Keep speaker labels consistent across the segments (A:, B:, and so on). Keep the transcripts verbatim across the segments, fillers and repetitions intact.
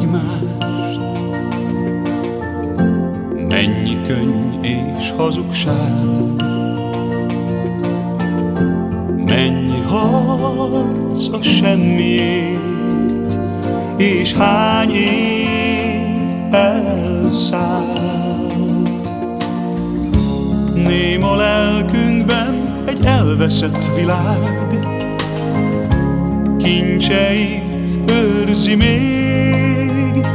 A: egymást. Mennyi könny és hazugság, mennyi harc a semmiért, és hány év elszállt. Néma lelkünkben egy elveszett világ, kincseit őrzi még.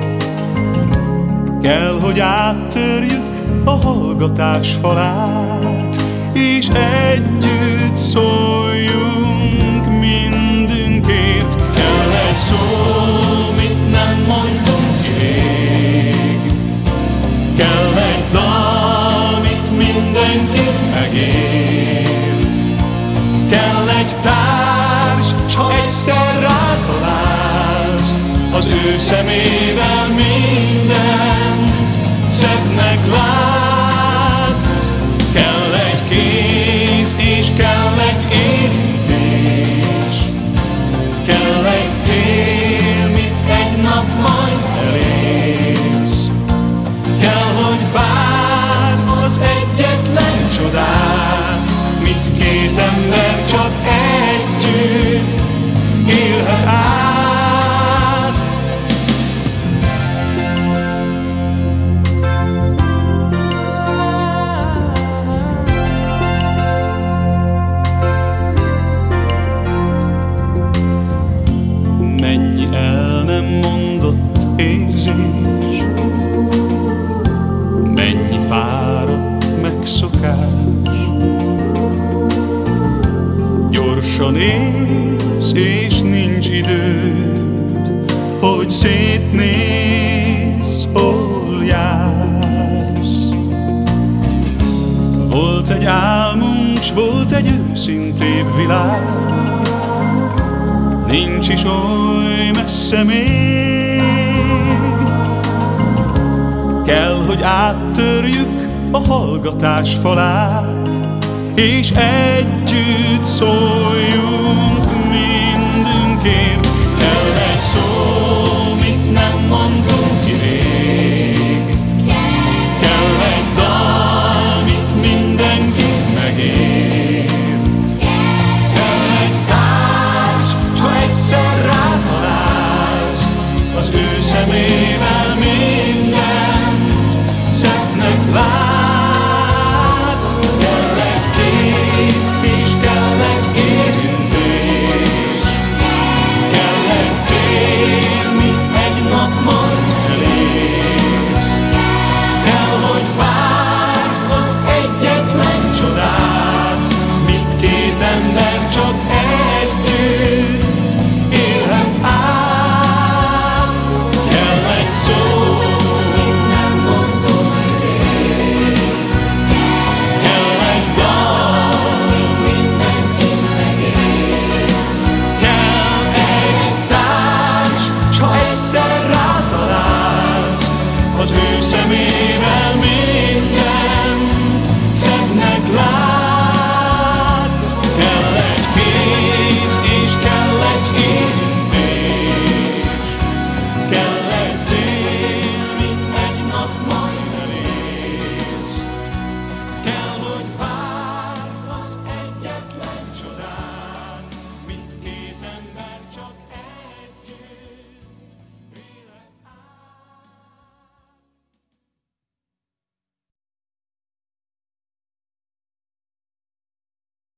A: Kell, hogy áttörjük a hallgatás falát, és együtt szóljunk mindünkért. Kell egy szó, mit nem mondtunk ki rég, kell egy dal, mit mindenki megért, kell egy társ, s ha egyszer rátalálsz, az ő szemével mindent szebbnek látsz. Kell egy kéz és kell egy érintés, kell egy cél, mit egy nap majd elérsz. Kell, hogy várd az egyetlen csodát, mit két ember csak együtt élhet át. Mennyi el nem mondott érzés, mennyi fáradt megszokás. Gyorsan élsz és nincs időd, hogy szétnézz, hol jársz. Volt egy álmunk, s volt egy őszintébb világ, nincs is oly messze még. Kell, hogy áttörjük a hallgatás falát, és együtt szóljunk mindünkért. Kell egy szó, mit nem mondtunk ki rég, kell egy dal, mit mindenki megért, kell egy társ, s ha egyszer rátalálsz, az ő szemével mindent szebbnek látsz. Kell egy kéz és kell egy érintés, kell egy cél, mit egy nap majd elérsz. Kell, hogy várd az egyetlen csodát, mit két ember csak együtt élhet át. Kell egy szó, mit nem mondtunk rég, kell egy dal, mit mindenki megért, kell egy társ, s ha egyszer rátalálsz, az ő szemébe